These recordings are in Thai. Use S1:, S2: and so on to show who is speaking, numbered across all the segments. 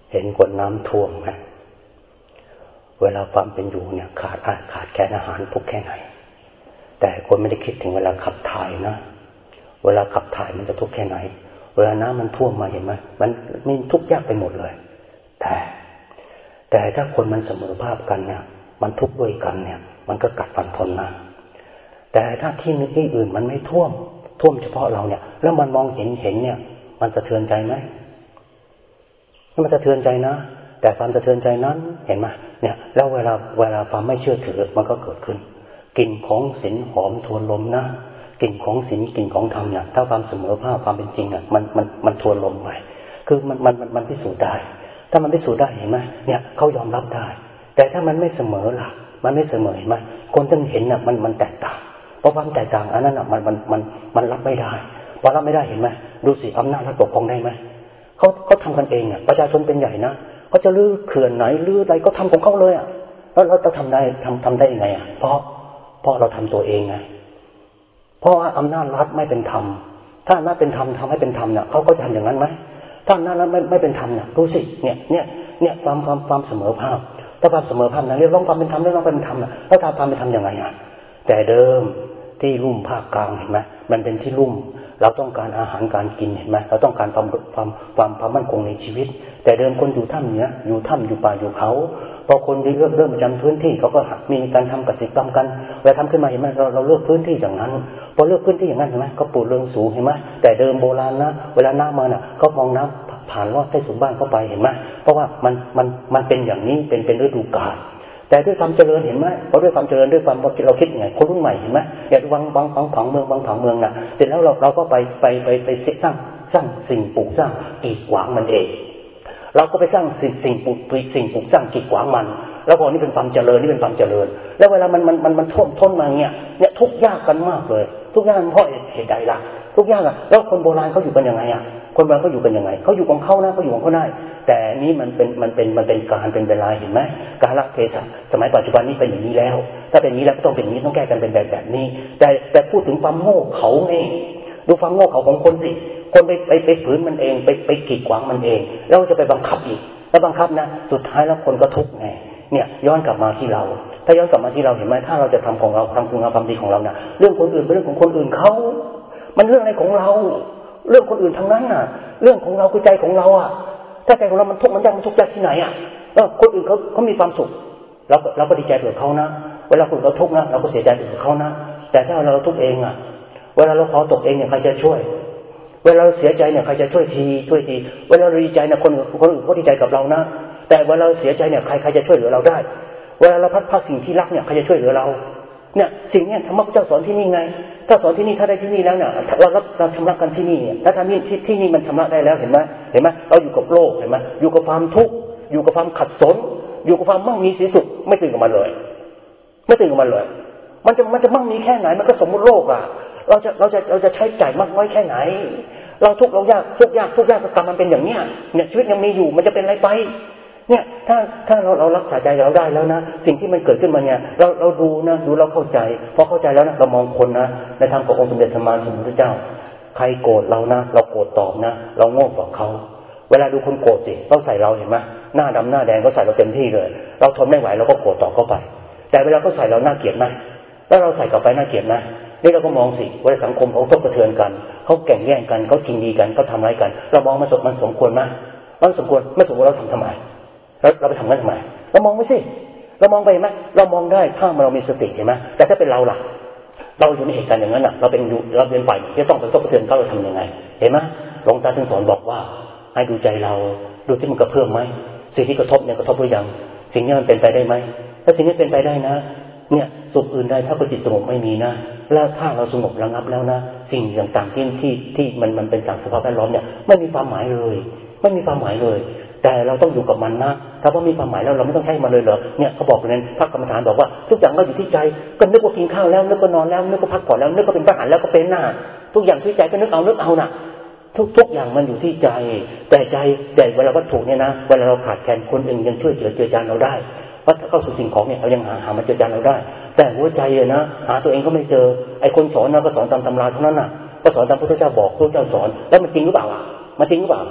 S1: เห็นคนน้ำท่วมไหมเวลาความเป็นอยู่เนี่ยขาดแคลนอาหารทุกแค่ไหนแต่คนไม่ได้คิดถึงเวลาขับถ่ายนะเวลาขับถ่ายมันจะทุกข์แค่ไหนเวลาน้ำมันท่วมมาเห็นไหมมันทุกข์ยากไปหมดเลยแต่ถ้าคนมันเสมอภาคกันเนี่ยมันทุกข์ด้วยกันเนี่ยมันก็กัดฟันทนนะแต่ถ้าที่อื่นมันไม่ท่วมเฉพาะเราเนี่ยแล้วมันมองเห็นเนี่ยมันสะเทือนใจไหมมันสะเทือนใจนะแต่ความสะเทือนใจนั้นเห็นไหมเนี่ยแล้วเวลาความไม่เชื่อถือมันก็เกิดขึ้นกลิ่นของศีลหอมทวนลมนะกลิ่นของศีลกลิ่นของธรรมเนี่ยถ้าความเสมอภาคความเป็นจริงเนี่ยมันทวนลมไปคือมันพิสูจน์ได้ถ้ามันพิสูจน์ได้เห็นไหมเนี่ยเขายอมรับได้แต่ถ้ามันไม่เสมอล่ะมันไม่เสมอเห็นไหมคนที่เห็นน่ะมันแตกต่างเพราะความแตกต่างอันนั้นน่ะมันรับไม่ได้พอรับไม่ได้เห็นไหมดูสิอำนาจรัฐปกครองได้ไหมเขาทำกันเองอ่ะประชาชนเป็นใหญ่นะเขาจะลื้อเขื่อนไหนลื้ออะไรก็ทำของเขาเลยอ่ะแล้วเราทำได้ยังไงอ่ะเพราะเราทำตัวเองไงเพราะว่าอำนาจรัฐไม่เป็นธรรมถ้าอำนาจเป็นธรรมทำให้เป็นธรรมเนี่ยเขาก็ทำอย่างนั้นไหมถ้าอำนาจรัฐไม่เป็นธรรมเนี่ยดูสิเนี่ยความเสมอภาคถ้าความเสมอภาคนั้นเรียกร้องความเป็นธรรมเรียกร้องความเป็นธรรมน่ะแล้วความเป็นธรรมยังไงอ่ะแต่เดิมที่ลุ่มภาคกลางเห็นไหมมันเป็นที่ลุ่มเราต้องการอาหารการกินเห็นไหมเราต้องการความมั่นคงในชีวิตแต่เดิมคนอยู่ถ้ำเหนืออยู่ถ้ำอยู่ป่าอยู่เขาพอคนเริ่มประจำพื้นที่เขาก็มีการทำกสิกรรมกันเวลาทำขึ้นมาเห็นไหมเราเลือกพื้นที่อย่างนั้นพอเลือกพื้นที่อย่างนั้นเห็นไหมก็ปลูกเรือนสูงเห็นไหมแต่เดิมโบราณนะเวลาน้ำมาน่ะเขามองน้ำผ่านลอดใต้ถุนบ้านเข้าไปเห็นไหมเพราะว่ามันเป็นอย่างนี้เป็นฤดูกาลแต่ด้วยความเจริญเห็นไหมเพราะด้วยความเจริญด้วยความเราคิดไงคนรุ่นใหม่เห็นไหมอย่างบางผังเมืองน่ะเสร็จแล้วเราก็ไปสร้างสิ่งปลูกสร้างกีดขวางมันเองเราก็ไปสร้างสิ่งปลูกสร้างกีดขวางมันแล้วพอนี่เป็นความเจริญนี่เป็นความเจริญแล้วเวลามันท่วมมาเนี่ยทุกข์ยากกันมากเลยทุกข์ยากเพราะเหตุใดล่ะทุกข์ยากอ่ะแล้วคนโบราณเขาอยู่กันยังไงอ่ะคนโบราณเขาอยู่กันยังไงเขาอยู่ของเขานะเขาอยู่ของเขาได้แต่นี้มันเป็นการเป็นเวลาเห็นไหมกาลเทศะสมัยปัจจุบันนี้เป็นอย่างนี้แล้วถ้าเป็นอย่างนี้แล้วก็ต้องเป็นอย่างนี้ต้องแก้กันเป็นแบบนี้แต่พูดถึงความโง่เขาไงดูความโง่เขาของคนสิคนไปฝืนมันเองไปกีดขวางมันเองแล้วจะไปบังคับอีกแล้วบังคับนะสุดท้ายแล้วคนก็ทุกข์ไงเนี่ยย้อนกลับมาที่เราถ้าย้อนกลับมาที่เราเห็นไหมถ้าเราจะทำของเราทำคุณงามความดีของเรานะเรื่องคนอื่นเป็นเรื่องของคนอื่นเขามันเรื่องอะไรของเราเรื่องคนอื่นทั้งนั้นน่ะเรื่องของเราคือใจของเราอ่ะถ้าใจของเรามันทุกข์มันทุกข์ยากที่ไหนอ่ะคนอื่นเขามีความสุขเราก็ดีใจกับเขานะเวลาคนเราทุกข์นะเราก็เสียใจกับเขานะแต่ถ้าเราทุกข์เองอ่ะเวลาเราขอตกเองเนี่ยใครจะช่วยเวลาเราเสียใจเนี่ยใครจะช่วยทีเวลาเราดีใจเนี่ยคนอื่นเขาดีใจกับเรานะแต่เวลาเราเสียใจเนี่ยใครจะช่วยเหลือเราได้เวลาเราพัดสิ่งที่รักเนี่ยใครจะช่วยเหลือเราเนี่ยสิ่งนี้ธรรมะพระเจ้าสอนที่นี่ไงถ้าสอนที่นี่ถ้าได้ที่นี่แล้วเนี่ยเราชำระกันที่นี่เนี่ยถ้าทำที่นี่มันชำระได้แล้วเห็นไหมเราอยู่กับโลกเห็นไหมอยู่กับความทุกข์อยู่กับความขัดสนอยู่กับความมั่งมีสีสุขไม่ตื่นกับมันเลยมันจะมั่งมีแค่ไหนมันก็สมมุติโลกอ่ะเราจะใช้จ่ายมากน้อยแค่ไหนเราทุกข์เรายากทุกข์ยากก็กรรมมันเป็นอย่างเนี้ยเนี่ยชีวิตยังมีอยู่มันจะเป็นอะไรไปเนี่ยถ้าเรารักษาใจเราได้แล้วนะสิ่งที่มันเกิดขึ้นมาเนี่ยเราดูนะดูเราเข้าใจพอเข้าใจแล้วนะเรามองคนนะในทางขององค์สมเด็จพระสัมมาสัมพุทธเจ้าใครโกรธเรานะเราโกรธตอบนะเราโง่กว่าเขาเวลาดูคนโกรธสิเขาใส่เราเห็นไหมหน้าดำหน้าแดงเขาใส่เราเต็มที่เลยเราทนไม่ไหวเราก็โกรธตอบเข้าไปแต่เวลาเขาใส่เราหน้าเกลียดไหมแล้วเราใส่กลับไปหน้าเกลียดไหมนี่เราก็มองสิว่าสังคมเขาทบกระเทือนกันเขาแข่งแย่งกันเขาชิงดีกันเขาทำร้ายกันเรามองมันสมควรไหมมันสมควรไม่สมควรเราทำไมเราไปทำกันทำไมเรามองไม่สิเรามองไปไหมเรามองได้ถ้าเรามีสติเห็นไหมแต่ถ้าเป็นเราล่ะเราอยู่ในเหตุการณ์อย่างนั้นน่ะเราเป็นฝ่ายที่ต้องไปทบกระเทือนเขาเราทำยังไงเห็นไหมหลวงตาท่านสอนบอกว่าให้ดูใจเราดูที่มันกระเพื่อมไหมสิ่งที่กระทบเนี่ยกระทบหรือยังสิ่งนี้มันเป็นไปได้ไหมถ้าสิ่งนี้เป็นไปได้นะเนี่ยสุขอื่นใดถ้าจิตสงบไม่มีนะแล้วถ้าเราสงบระงับแล้วนะสิ่งต่างๆที่มันเป็นจากสภาพแวดล้อมเนี่ยไม่มีความหมายเลยไม่มีความหมายเลยแต่เราต้องอยู่กับมันนะถ้าว่ามีความหมายแล้วเราไม่ต้องใช้มันเลยเหรอเนี่ยเขาบอกนั้นพระกรรมฐานบอกว่าทุกอย่างก็อยู่ที่ใจก็นึกว่ากินข้าวแล้วนึกว่านอนแล้วนึกว่าพักผ่อนแล้วนึกว่าเป็นทหารแล้วก็เป็นหน้าทุกอย่างที่ใจก็นึกเอาน่ะทุกอย่างมันอยู่ที่ใจแต่เวลาวัตถุเนี่ยนะเวลาเราขาดแคลนคนอื่นยังช่วยเจือจานเราได้ว่าเข้าสู่สิ่งของเนี่ยเรายังหามาเจือจานเราได้แต่หัวใจนะหาตัวเองก็ไม่เจอไอ้คนสอนนะก็สอนตามตำราเท่านั้นน่ะก็สอนตามพระพุทธเจ้าบอกพระพุทธเจ้าสอนแล้วมันจริงหรือเปล่ามันจริงหรือเปล่า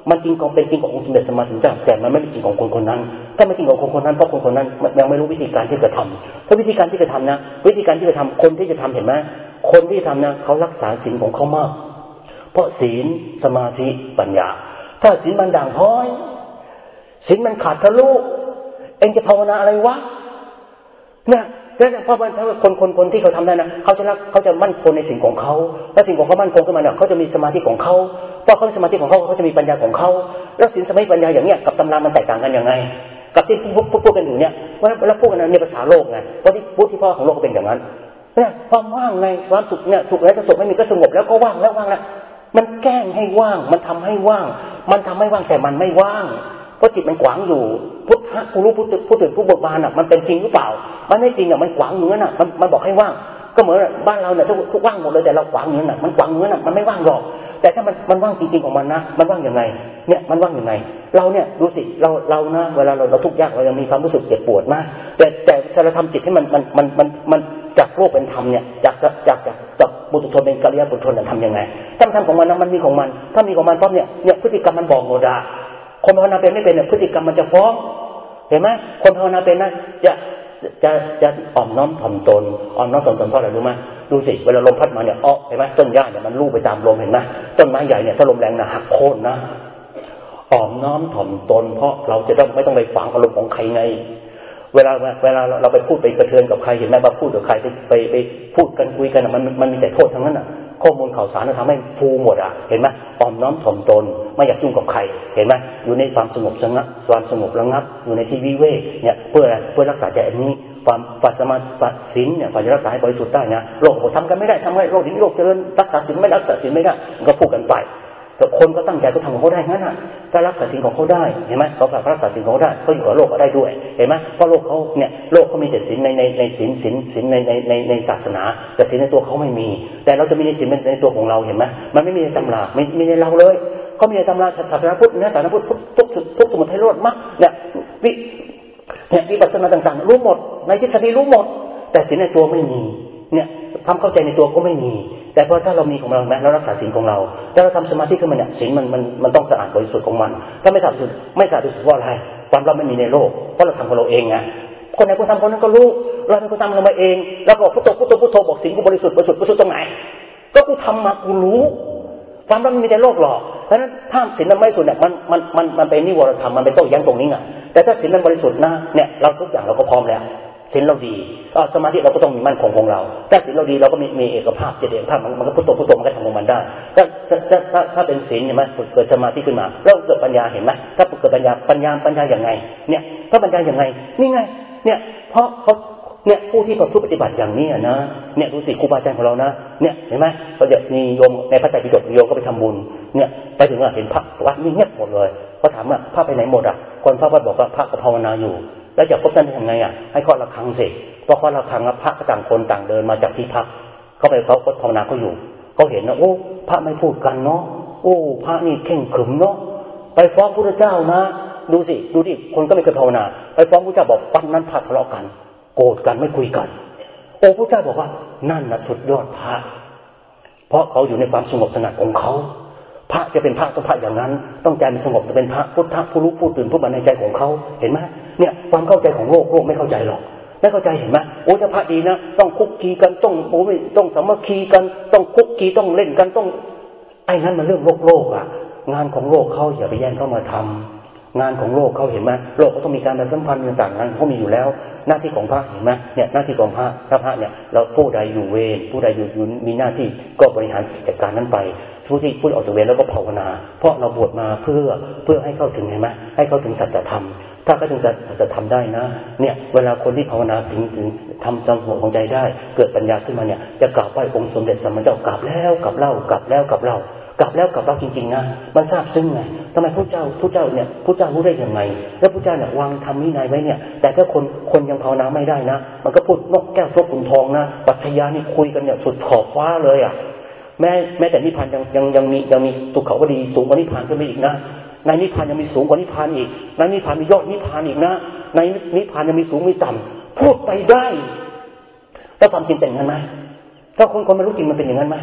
S1: มันจริงของเป็นจริงขององค์สมเด็จสัมมาสัมพุทธเจ้าแต่มันไม่เป็นจริงของคนคนนั้นถ้าไม่จริงของคนคนนั้นเพราะคนคนนั้นยังไม่รู้วิธีการที่จะทำถ้าวิธีการที่จะทำนะวิธีการที่จะทำคนที่จะทำเห็นไหมคนที่ทำนะเขารักษาศีลของเขามากเพราะศีลสมาธิปัญญาถ้าศีลมันด่างพร้อยศีลมันขาดทะลุเองจะภาวนาอะไรวะเนี่ยเพราะถ้าคนที่เขาทำได้นะเขาจะมั่นคงในสิ่งของเขาแล้วสิ่งของเขามั่นคงขึ้นมาเนี่ยเขาจะมีสมาธิของเขาเพราะเขาสมาธิของเขาจะมีปัญญาของเขาแล้วศีลสมาธิปัญญาอย่างเนี้ยกับตำรามันแตกต่างกันยังไงกับที่พูดกันอยู่เนี่ยแล้วพูดกันในภาษาโลกไงเพราะที่พูดที่พ่อของโลกเป็นอย่างนั้นเนี่ยความว่างไงความสุขเนี่ยสุขแล้วจะสุขไม่มีก็สงบแล้วก็ว่างแล้วมันแกล้งให้ว่างมันทำให้ว่างแต่มันไม่ว่างเพราะจิตมันขวางอยู่พุทธะผู้รู้ผู้ตื่นผู้เบิกบานอ่ะมันเป็นจริงหรือเปล่ามันไม่จริงอ่ะมันขวางอยู่นั่นน่ะมันบอกให้ว่างก็เหมือนบ้านเราเนี่ยทุกว่างหมดเลยแต่เราขวางอยู่นั่นน่ะมันขวางอยู่นั่นน่ะมันไม่ว่างหรอกแต่ถ้ามันว่างจริงๆของมันนะมันว่างยังไงเนี่ยมันว่างยังไงเราเนี่ยดูสิเรานะเวลาเราทุกข์ยากเรายังมีความรู้สึกเจ็บปวดมากแต่ถ้าเราทำจิตให้มันจากโลกเป็นธรรมเนี่ยจากบุตุชนเป็นกัลยาณบุตุชนทำยังไงถ้ามันทำของมันนะมันมีของมันถ้ามีของมันปั๊บเนี่ยพฤติกรรมมันบอกหมดอ่ะคนภาวนาเป็นไม่เป็นเนี่ยพฤติกรรมมันจะฟ้องเห็นไหมคนภาวนาเป็นนะจะอ่อนน้อมถ่อมตนเพราะอะไรรู้ไหมดูสิเวลาลมพัดมาเนี่ยเห็นไหมต้นหญ้าเนี่ยมันลู่ไปตามลมเห็นไหมต้นไม้ใหญ่เนี่ยถ้าลมแรงนะหักโค่นนะอ่อนน้อมถ่อมตนเพราะเราจะไม่ต้องไปฝังอารมณ์ของใครไงเวลาเราไปพูดไปกระเทือนกับใครเห็นไหมว่าพูดกับใครไปพูดกันคุยกันมันมีแต่โทษทั้งนั้นอ่ะข้อมูลข่าวสารทำให้ฟูหมดอ่ะเห็นไหมอ่อนน้อมถ่อมตนไม่อยากยุ่งกับใครเห็นไหมอยู่ในความสงบระงับอยู่ในที่วิเวกเนี่ยเพื่อรักษาใจอันนี้ความสมาธิศีลเนี่ยจะรักษาให้บริสุทธิ์ได้นะโลกทำกันไม่ได้ทำให้โลกนี้โลกเจริญรักษาศีลไม่รักษาศีลไม่ได้ก็พูดกันไปแต่คนก็ตั้งใจก็ทำของเขาได้งั้นน่ะก็รักษาศีลของเขาได้เห็นไหมเขารักษาศีลของเขาได้เขาอยู่กับโลกก็ได้ด้วยเห็นไหมเพราะโลกเขามีแต่ศีลในศีลในศาสนาแต่ศีลในตัวเขาไม่มีแต่เราจะมีศีลในตัวของเราเห็นไหมมันไม่มีในตำราไม่ในเราเลยเขามีในตำราศาสนาพุทธนะศาสนาพุทธทุกสมุทัยนิโรธมรรคเนี่ยวิปัสสนาต่างๆรู้หมดในทฤษฎีรู้หมดแต่ศีลในตัวไม่มีเนี่ยความเข้าใจในตัวก็ไม่มีแต่พอถ้าเรามีของเราไหมเรารักษาศีลของเราถ้าเราทำสมาธิขึ้นมาเนี่ยศีลมันต้องสะอาดบริสุทธิ์ของมันถ้าไม่สะอาดบริสุทธิ์เพราะอะไรความเราไม่มีในโลกเพราะเราทำของเราเองไงคนไหนคนทำคนนั้นก็รู้เราเป็นคนทำเรามาเองแล้วก็พุทโธบอกศีลกูบริสุทธิ์ตรงไหนก็กูทำมากูรู้ความเราไม่มีในโลกหรอกเพราะฉะนั้นถ้าศีลมันไม่บริสุทธิ์เนี่ยมันเป็นนิวรธรรมมันเป็นโต้แย้งตรงนี้ไงแต่ถ้าศีลมันบริสุทธิ์นะเนี่ยเราทุกอย่างเราก็พร้อมแล้วศีลเราดีสมาธิเราก็ต้องมีมั่นคงของเราถ้าศีลเราดีเราก็มีเอกภาพเจริญภาพมันก็พุทโธมันก็ทำของมันได้ถ้าเป็นศีลเห็นไหมเกิดสมาธิขึ้นมาแล้วเกิดปัญญาเห็นไหมถ้าเกิดปัญญาอย่างไงเนี่ยถ้าปัญญาอย่างไงนี่ไงเนี่ยเพราะเขาเนี่ยผู้ที่ประพฤติปฏิบัติอย่างนี้นะเนี่ยดูสิครูบาอาจารย์ของเรานะเนี่ยเห็นไหมเราจะมีโยมในพระไตรปิฎกโยมก็ไปทำบุญเนี่ยไปถึงเห็นพระวัดนี่เงียบหมดเลยเขาถามว่าพระไปไหนหมดอ่ะคนพระวัดบอกว่าพระก็ภาวนาอยู่แล้วจะพบท่านยังไงอ่ะให้เคาะระฆังสิพอเคาะระฆังพระก็ต่างคนต่างเดินมาจากที่พักเขาไปเขาภาวนาเขาอยู่เขาเห็นนะโอ้พระไม่พูดกันเนาะโอ้พระนี่เข่งขรึมเนาะไปฟ้องพระเจ้านะดูดิคนก็ไม่เคยภาวนาไปฟ้องพระเจ้าบอกวันนั้นพระทะเลาะกันโกรธกันไม่คุยกันโอ้พระเจ้าบอกว่านั่นน่ะสุดยอดพระเพราะเขาอยู่ในความสงบสงัดของเขาพระจะเป็นพระต้องพระอย่างนั้นต้องใจมันสงบจะเป็นพระพุทธะผู้รู้ผู้ตื่นผู้บันในใจของเขาเห็นไหมเนี่ยความเข้าใจของโลกไม่เข้าใจหรอกไม่เข้าใจเห็นไหมโอ้ถ้าพระดีนะต้องคุกคีกันต้องสามัคคีกันต้องคุกคีต้องเล่นกันต้องไอ้นั้นมันเรื่องโลกอ่ะงานของโลกเขาอย่าไปแย่งเข้ามาทำงานของโลกเขาเห็นไหมโลกเขาต้องมีการสัมพันธ์ต่างๆนั้นเขามีอยู่แล้วหน้าที่ของพระเห็นไหมเนี่ยหน้าที่ของพระถ้าพระเนี่ยเราผู้ใดอยู่เวรผู้ใดอยู่มีหน้าที่ก็บริหารกิจการนั้นไปผู้ที่ออกจากเวรแล้วก็ภาวนาเพราะเราบวชมาเพื่อให้เข้าถึงเห็นไหมให้เข้าถึงสัจธรรมถ้าเขาถึงจะทำได้นะเนี่ยเวลาคนที่ภาวนาถึงทำจำหัวของใจได้เกิดปัญญาขึ้นมาเนี่ยจะกราบไหว้องค์สมเด็จสัมมาสัมพุทธเจ้ากราบแล้วกราบเล่ากราบแล้วกราบเล่ากลับแล้วกลับเราจริงๆนะมันทราบซึ้งไงทำไมพระเจ้าเนี่ยพระเจ้ารู้ได้ยังไงแล้วพระเจ้าเนี่ยวางธรรมวินัยไว้เนี่ยแต่ถ้าคนยังภาวนาไม่ได้นะมันก็พูดนกแก้วทบขุนทองนะปรัชญานี่คุยกันเนี่ยสุดขอบฟ้าเลยอ่ะแม้แต่นิพพานยังมีตุเขาก็ดีสูงกว่านิพพานขึ้นไปอีกนะในนิพพานยังมีสูงกว่านิพพานอีกในนิพพานมียอดนิพพานอีกนะในนิพพานยังมีสูงมีต่ำพูดไปได้แล้วความจริงเป็นอย่างนั้นไหมถ้าคนไม่รู้จริงมันเป็นอย่างนั้นไหม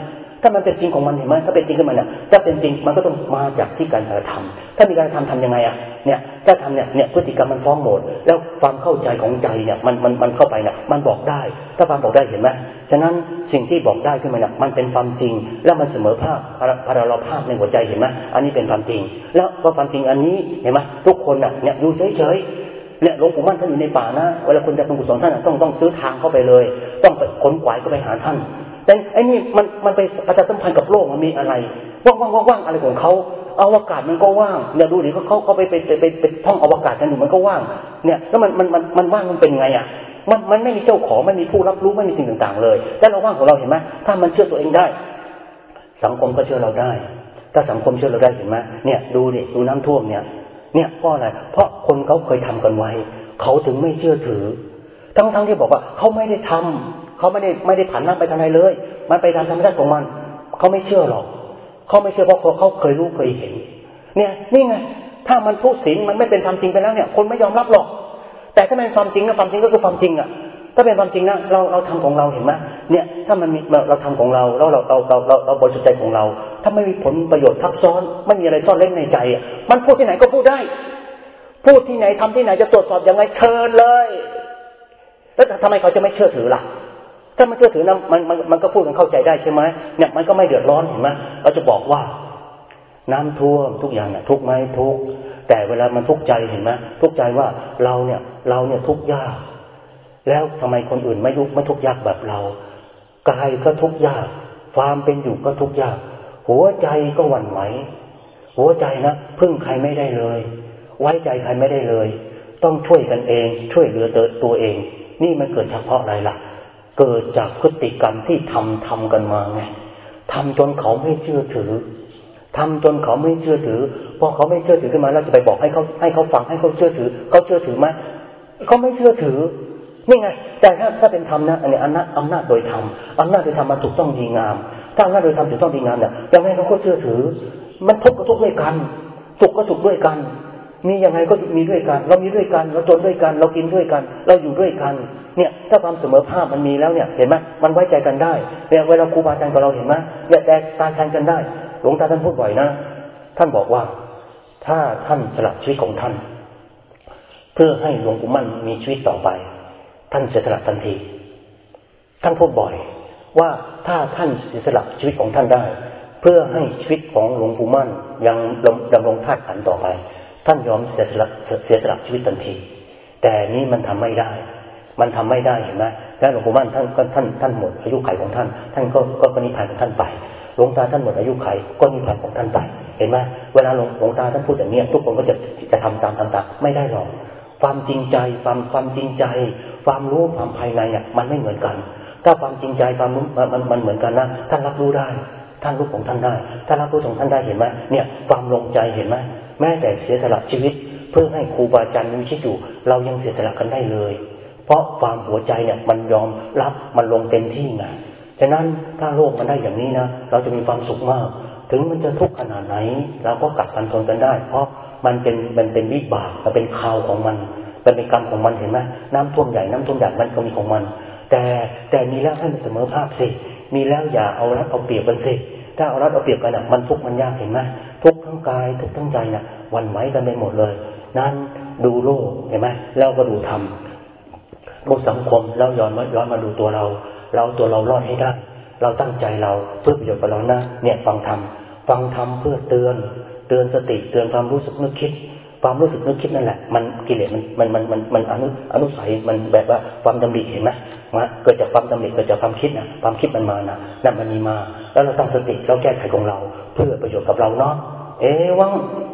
S1: ถ้ามันเป็นจริงของมันเห็นไหมถ้าเป็นจริงขึ้นมาเนี่ยถ้าเป็นจริงมันก็ต้องมาจากที่การกระทำถ้ามีการทำยังไงเนี่ยถ้าทำเนี่ยพฤติกรรมมันฟ้องโหมดแล้วความเข้าใจของใจเนี่ยมันเข้าไปเนี่ยมันบอกได้ถ้าความบอกได้เห็นไหมฉะนั้นสิ่งที่บอกได้ขึ้นมาเนี่ยมันเป็นความจริงแล้วมันเสมอภาคพาราลภาพในหัวใจเห็นไหมอันนี้เป็นความจริงแล้วพอความจริงอันนี้เห็นไหมทุกคนเนี่ยอยู่เฉยๆเนี่ยหลวงปู่มั่นท่านอยู่ในป่านะเวลาคนจะเป็นกุศลท่านต้องซื้อทางเข้าไปเลยต้องไปขนขวายก็ไปหาท่านแต่ไอ้นี่มันไปประชาสัมพันธ์กับโลกมันมีอะไรว่างอะไรของเขาอวกาศมันก็ว่างเนี่ยดูดิเขาไปท่องอวกาศกันอยู่มันก็ว่างเนี่ยแล้วมันว่างมันเป็นไงมันไม่มีเจ้าของไม่มีผู้รับรู้ไม่มีสิ่งต่างๆเลยแต่เราว่างของเราเห็นไหมถ้ามันเชื่อตัวเองได้สังคมก็เชื่อเราได้ถ้าสังคมเชื่อเราได้เห็นไหมเนี่ยดูน้ำท่วมเนี่ยเพราะอะไรเพราะคนเขาเคยทำกันไว้เขาถึงไม่เชื่อถือทั้งที่บอกว่าเขาไม่ได้ทำเขาไม่ได้ผันน้ำไปทางไหนเลยมันไปตามธรรมชาติของมันเขาไม่เชื่อหรอกเขาไม่เชื่อเพราะเขาเคยรู้เคยเห็นเนี่ยนี่ไงถ้ามันทุศีลมันไม่เป็นความจริงไปแล้วเนี่ยคนไม่ยอมรับหรอกแต่ถ้าเป็นความจริงนะความจริงก็คือความจริงถ้าเป็นความจริงนะเราทำของเราเห็นไหมเนี่ยถ้ามันมีเราทำของเราแล้วเราบริสุทธิ์ใจของเราถ้าไม่มีผลประโยชน์ทับซ้อนไม่มีอะไรซ่อนเล่นในใจมันพูดที่ไหนก็พูดได้พูดที่ไหนทำที่ไหนจะตรวจสอบยังไงเชิญเลยแล้วทำไมเขาจะไม่เชื่อถือล่ะถ้ามันเชื่อถือนะมันก็พูดกันเข้าใจได้ใช่ไหมเนี่ยมันก็ไม่เดือดร้อนเห็นไหมเราจะบอกว่าน้ำท่วมทุกอย่างเนี่ยทุกข์ไหมทุกข์แต่เวลามันทุกข์ใจเห็นไหมทุกข์ใจว่าเราเนี่ยทุกข์ยากแล้วทำไมคนอื่นไม่ทุกข์ยากแบบเรากายก็ทุกข์ยากความเป็นอยู่ก็ทุกข์ยากหัวใจก็หวั่นไหวหัวใจนะพึ่งใครไม่ได้เลยไว้ใจใครไม่ได้เลยต้องช่วยกันเองช่วยเหลือตัวเองนี่มันเกิดจากเพราะอะไรล่ะเกิดจากพฤติกรรมที่ทำกันมาไงทำจนเขาไม่เชื่อถือทำจนเขาไม่เชื่อถือพอเขาไม่เชื่อถือขึ้นมาแล้วจะไปบอกให้เขาฟังให้เขาเชื่อถือเขาเชื่อถือไหมเขาไม่เชื่อถือนี่ไงแต่ถ้าเป็นธรรมนะอันนี้อำนาจโดยธรรมอำนาจโดยธรรมมันถูกต้องดีงามถ้าอำนาจโดยธรรมถูกต้องดีงามเนี่ยยังไงเขาก็เชื่อถือมันทุกข์ก็ทุกข์ด้วยกันสุขก็สุขด้วยกันมียังไงก็มีด้วยกันเรามีด้วยกันเราจนด้วยกันเรากินด้วยกันเราอยู่ด้วยกันเนี่ยถ้าความเสมอภาคมันมีแล้วเนี่ยเห็นไหมมันไว้ใจกันได้เนี่ยเวลาครูบาอาจารย์กับเราเห็นไหมเนี่ยแต่ตาแทนกันได้หลวงตาท่านพูดบ่อยนะท่านบอกว่าถ้าท่านสละชีวิตของท่านเพื่อให้หลวงปู่มั่นมีชีวิตต่อไปท่านเสียสละทันทีท่านพูดบ่อยว่าถ้าท่านเสียสละชีวิตของท่านได้เพื่อให้ชีวิตของหลวงปู่มั่นยังดำรงธาตุขันธ์ต่อไปท่านยอมเสียสละชีวิตทันทีแต่นี้มันทำไม่ได้เห็นไหมแล้วหลวงปู่มั่นท่านหมดอายุขัยของท่านก็นิพพานของท่านไปหลวงตาท่านหมดอายุขัยก็นิพพานของท่านไปเห็นไหมเวลาหลวงตาท่านพูดอย่างนี้ทุกคนก็จะทำตามไม่ได้หรอกความจริงใจความจริงใจความรู้ความภายในเนี่ยมันไม่เหมือนกันถ้าความจริงใจความรู้มันเหมือนกันนะท่านรับรู้ได้ท่านรู้ของท่านได้ท่านรับรู้ของท่านได้เห็นไหมเนี่ยความลงใจเห็นไหมแม้แต่เสียสละชีวิตเพื่อให้ครูบาอาจารย์มีชีวิตอยู่เรายังเสียสละกันได้เลยเพราะความหัวใจเนี่ยมันยอมรับมันลงเต็มที่ไงฉะนั้นถ้าโลกมันได้อย่างนี้นะเราจะมีความสุขมากถึงมันจะทุกข์ขนาดไหนเราก็กัดกันทนกันได้เพราะมันเป็นวิบากมันเป็นข่าวของมันเป็นกรรมของมันเห็นไหมน้ำท่วมใหญ่มันก็มีของมันแต่มีแล้วให้มันเสมอภาคสิมีแล้วอย่าเอารัดเอาเปรียบกันสิถ้าเอารัดเอาเปรียบกันมันทุกข์มันยากเห็นไหมทุกข์ทั้งกายทุกข์ทั้งใจหวั่นไหวกันไปหมดเลยนั้นดูโลกเห็นไหมแล้วก็ดูธรรมดูสังคมแล้วย้อนมาดูตัวเราตัวเรารอดให้ได้เราตั้งใจเราเพื่อประโยชน์กับเรานะเนี่ยฟังธรรมเพื่อเตือนสติเตือนความรู้สึกนึกคิดความรู้สึกนึกคิดนั่นแหละมันกิเลสมันอนุสัยมันแบบว่าความดำริเห็นไหมเกิดจากความดำริเกิดจากความคิดความคิดมันมานั่นมันมีมาแล้วเราตั้งสติเราแก้ไขของเราเพื่อประโยชน์กับเราเนาะวัง